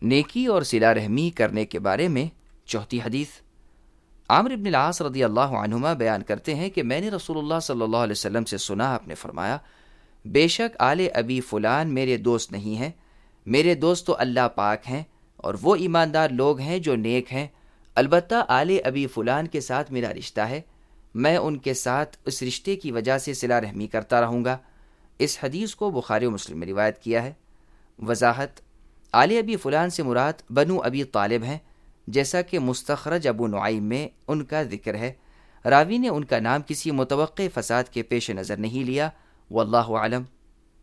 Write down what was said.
नेकी और सिला रहमी करने के बारे में चौथी हदीस। आमिर इब्न अल-आस रज़ियल्लाहु अन्हुमा बयान करते हैं कि मैंने रसूलुल्लाह सल्लल्लाहु अलैहि वसल्लम से सुना, आपने फरमाया, बेशक आले अबी फुलान मेरे दोस्त नहीं हैं, मेरे दोस्त तो अल्लाह पाक हैं और वो ईमानदार लोग हैं जो नेक हैं। अलबत्ता आले अबी फुलान के साथ मेरा रिश्ता है, मैं उनके साथ उस रिश्ते की वजह से सिला रहमी करता रहूँगा। इस हदीस को बुखारी और मुस्लिम में रिवायत किया है। वजाहत, आले अबी फुलान से मुराद बनु अबी तालिब हैं, जैसा कि मुस्तखरज अबू नुआइम में उनका जिक्र है। रावी ने उनका नाम किसी मुतवक्के फसाद के पेश नज़र नहीं लिया। वल्लाहु आलम।